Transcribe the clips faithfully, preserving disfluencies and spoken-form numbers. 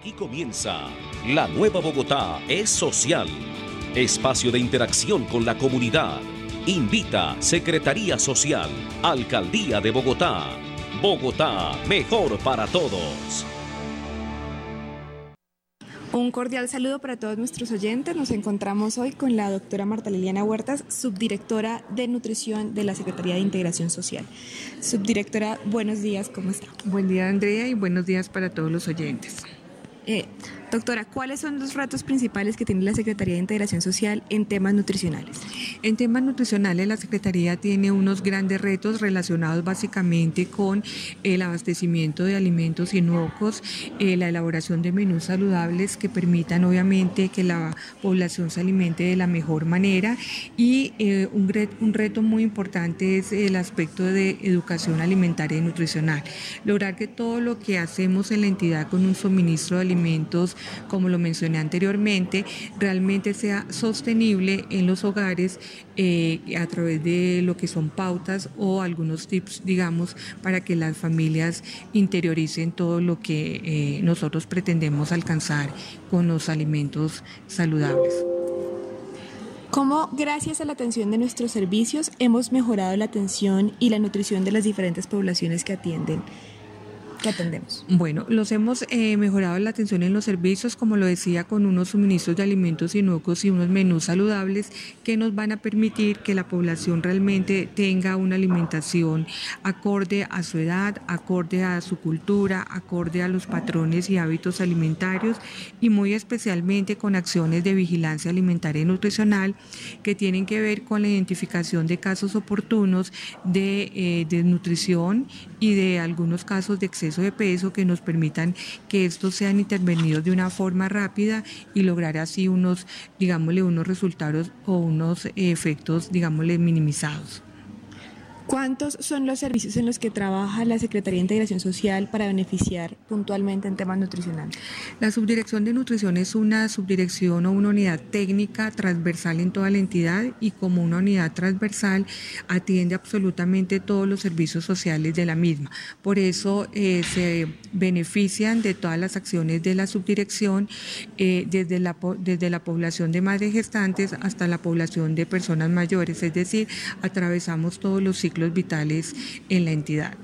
Aquí comienza La Nueva Bogotá es social. Espacio de interacción con la comunidad. Invita Secretaría Social, Alcaldía de Bogotá. Bogotá, mejor para todos. Un cordial saludo para todos nuestros oyentes. Nos encontramos hoy con la doctora Marta Liliana Huertas, subdirectora de Nutrición de la Secretaría de Integración Social. Subdirectora, buenos días, ¿cómo está? Buen día, Andrea, y buenos días para todos los oyentes. Eh, doctora, ¿cuáles son los retos principales que tiene la Secretaría de Integración Social en temas nutricionales? En temas nutricionales, la Secretaría tiene unos grandes retos relacionados básicamente con el abastecimiento de alimentos inocuos, eh, la elaboración de menús saludables que permitan obviamente que la población se alimente de la mejor manera y eh, un, un reto muy importante es el aspecto de educación alimentaria y nutricional. Lograr que todo lo que hacemos en la entidad con un suministro de alimentos, como lo mencioné anteriormente, realmente sea sostenible en los hogares eh, a través de lo que son pautas o algunos tips, digamos, para que las familias interioricen todo lo que eh, nosotros pretendemos alcanzar con los alimentos saludables. ¿Cómo, gracias a la atención de nuestros servicios, hemos mejorado la atención y la nutrición de las diferentes poblaciones que atienden? ¿Qué atendemos? Bueno, los hemos eh, mejorado la atención en los servicios, como lo decía, con unos suministros de alimentos inocuos y unos menús saludables que nos van a permitir que la población realmente tenga una alimentación acorde a su edad, acorde a su cultura, acorde a los patrones y hábitos alimentarios y muy especialmente con acciones de vigilancia alimentaria y nutricional que tienen que ver con la identificación de casos oportunos de eh, desnutrición y de algunos casos de exceso de peso que nos permitan que estos sean intervenidos de una forma rápida y lograr así unos, digámosle, unos resultados o unos efectos, digámosle, minimizados. ¿Cuántos son los servicios en los que trabaja la Secretaría de Integración Social para beneficiar puntualmente en temas nutricionales? La Subdirección de Nutrición es una subdirección o una unidad técnica transversal en toda la entidad y como una unidad transversal atiende absolutamente todos los servicios sociales de la misma. Por eso eh, se benefician de todas las acciones de la subdirección eh, desde, la, desde la población de madres gestantes hasta la población de personas mayores, es decir, atravesamos todos los ciclos vitales en la entidad.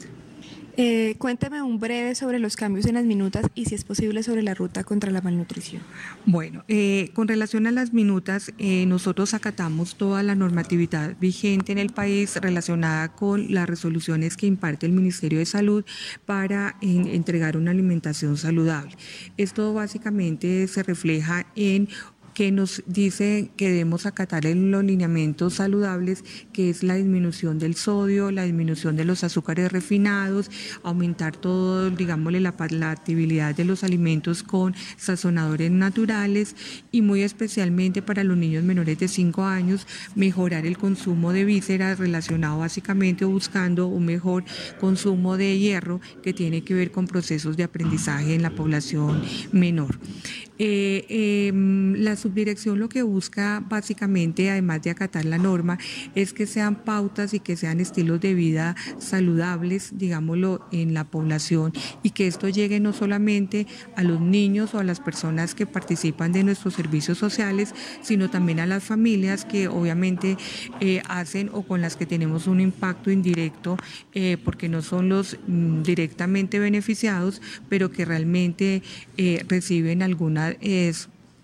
Eh, cuénteme un breve sobre los cambios en las minutas y si es posible sobre la ruta contra la malnutrición. Bueno, eh, con relación a las minutas, eh, nosotros acatamos toda la normatividad vigente en el país relacionada con las resoluciones que imparte el Ministerio de Salud para en, entregar una alimentación saludable. Esto básicamente se refleja en que nos dice que debemos acatar en los lineamientos saludables, que es la disminución del sodio, la disminución de los azúcares refinados, aumentar todo, digámosle, la palatabilidad de los alimentos con sazonadores naturales y muy especialmente para los niños menores de cinco años, mejorar el consumo de vísceras relacionado básicamente buscando un mejor consumo de hierro que tiene que ver con procesos de aprendizaje en la población menor. Eh, eh, la subdirección lo que busca básicamente, además de acatar la norma, es que sean pautas y que sean estilos de vida saludables, digámoslo, en la población y que esto llegue no solamente a los niños o a las personas que participan de nuestros servicios sociales, sino también a las familias que obviamente eh, hacen o con las que tenemos un impacto indirecto eh, porque no son los mm, directamente beneficiados, pero que realmente eh, reciben alguna es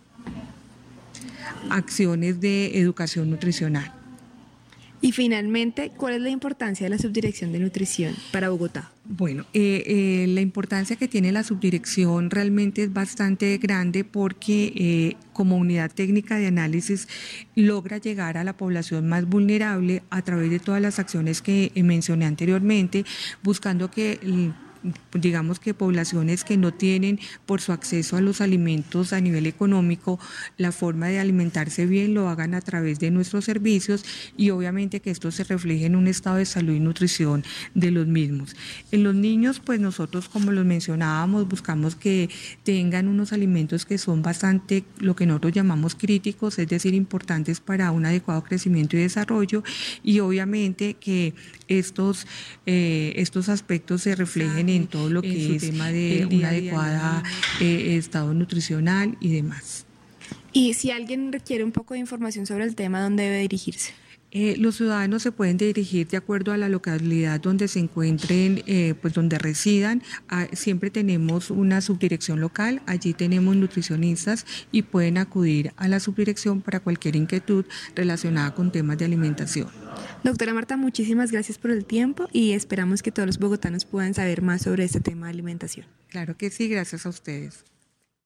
acciones de educación nutricional. Y finalmente, ¿cuál es la importancia de la Subdirección de Nutrición para Bogotá? Bueno, eh, eh, la importancia que tiene la subdirección realmente es bastante grande porque eh, como unidad técnica de análisis logra llegar a la población más vulnerable a través de todas las acciones que eh, mencioné anteriormente, buscando que el digamos que poblaciones que no tienen por su acceso a los alimentos a nivel económico la forma de alimentarse bien lo hagan a través de nuestros servicios y obviamente que esto se refleje en un estado de salud y nutrición de los mismos. En los niños pues nosotros como los mencionábamos buscamos que tengan unos alimentos que son bastante lo que nosotros llamamos críticos, es decir importantes para un adecuado crecimiento y desarrollo y obviamente que estos, eh, estos aspectos se reflejen en todo lo que es el tema de una adecuada eh, estado nutricional y demás. Y si alguien requiere un poco de información sobre el tema, ¿dónde debe dirigirse? Eh, los ciudadanos se pueden dirigir de acuerdo a la localidad donde se encuentren, eh, pues donde residan. Ah, siempre tenemos una subdirección local, allí tenemos nutricionistas y pueden acudir a la subdirección para cualquier inquietud relacionada con temas de alimentación. Doctora Marta, muchísimas gracias por el tiempo y esperamos que todos los bogotanos puedan saber más sobre este tema de alimentación. Claro que sí, gracias a ustedes.